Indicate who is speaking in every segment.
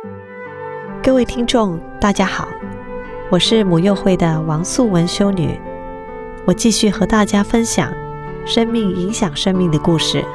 Speaker 1: 各位听众大家好，我是母幼会的王素文修女，我继续和大家分享生命影响生命的故事。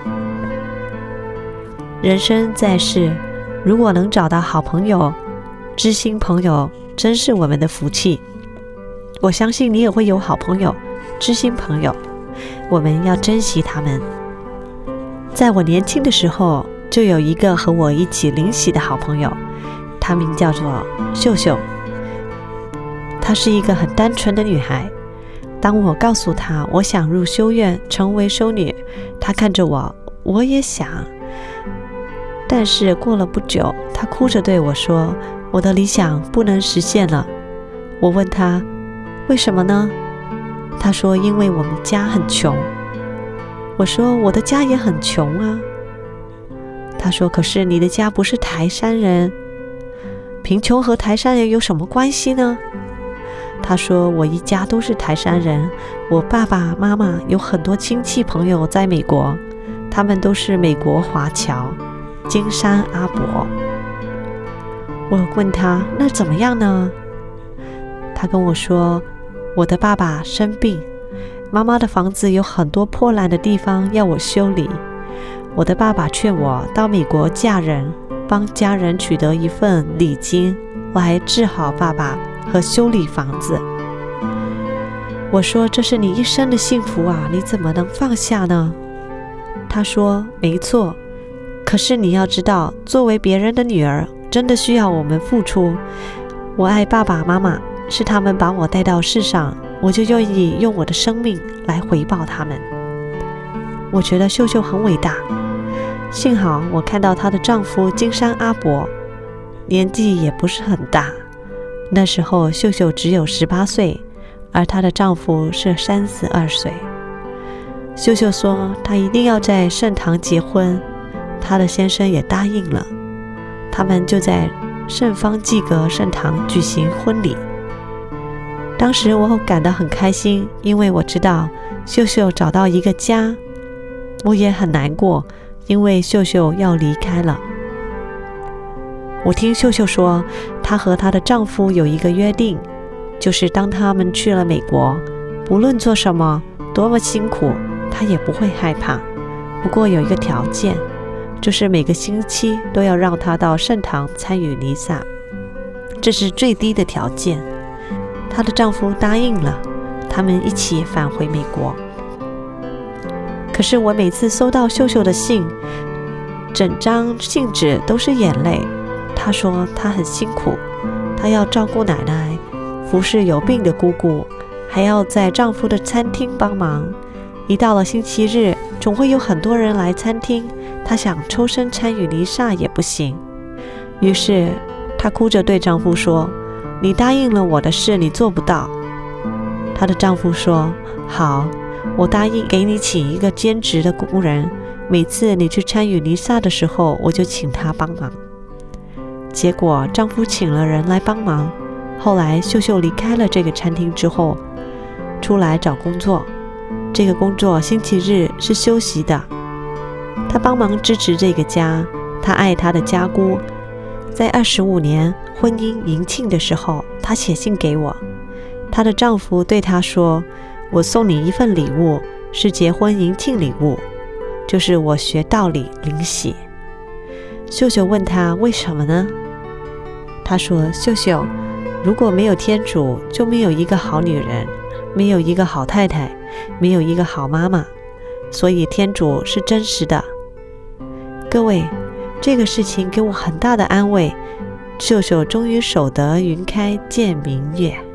Speaker 1: 人生在世，如果能找到好朋友、知心朋友，真是我们的福气。我相信你也会有好朋友、知心朋友，我们要珍惜他们。在我年轻的时候，就有一个和我一起灵洗的好朋友，她名叫做秀秀。她是一个很单纯的女孩。当我告诉她我想入修院成为修女，她看着我，我也想。但是过了不久，她哭着对我说，我的理想不能实现了。我问她为什么呢？她说因为我们家很穷。我说我的家也很穷啊。她说可是你的家不是台山人。贫穷和台山人有什么关系呢？她说我一家都是台山人，我爸爸妈妈有很多亲戚朋友在美国，他们都是美国华侨，金山阿伯。我问她那怎么样呢？她跟我说我的爸爸生病，妈妈的房子有很多破烂的地方要我修理，我的爸爸劝我到美国嫁人，帮家人取得一份礼金来治好爸爸和修理房子。我说这是你一生的幸福啊，你怎么能放下呢？他说没错，可是你要知道，作为别人的女儿真的需要我们付出。我爱爸爸妈妈，是他们把我带到世上，我就愿意用我的生命来回报他们。我觉得秀秀很伟大，幸好我看到她的丈夫金山阿伯年纪也不是很大，那时候秀秀只有18岁，而她的丈夫是32岁。秀秀说她一定要在圣堂结婚，她的先生也答应了，他们就在圣方济各圣堂举行婚礼。当时我感到很开心，因为我知道秀秀找到一个家。我也很难过，因为秀秀要离开了。我听秀秀说，她和她的丈夫有一个约定，就是当他们去了美国，不论做什么，多么辛苦，她也不会害怕。不过有一个条件，就是每个星期都要让她到圣堂参与弥撒，这是最低的条件。她的丈夫答应了，他们一起返回美国。可是我每次收到秀秀的信，整张信纸都是眼泪。她说她很辛苦，她要照顾奶奶，服侍有病的姑姑，还要在丈夫的餐厅帮忙。一到了星期日，总会有很多人来餐厅，她想抽身参与弥撒也不行。于是她哭着对丈夫说，你答应了我的事，你做不到。她的丈夫说，好，我答应给你请一个兼职的工人，每次你去参与弥撒的时候，我就请他帮忙。结果丈夫请了人来帮忙，后来秀秀离开了这个餐厅之后，出来找工作。这个工作星期日是休息的。她帮忙支持这个家，她爱她的家姑。在25年婚姻迎庆的时候，她写信给我，她的丈夫对她说，我送你一份礼物，是结婚迎庆礼物，就是我学道理灵洗。秀秀问他为什么呢？他说，秀秀，如果没有天主，就没有一个好女人，没有一个好太太，没有一个好妈妈，所以天主是真实的。各位，这个事情给我很大的安慰。秀秀终于守得云开见明月。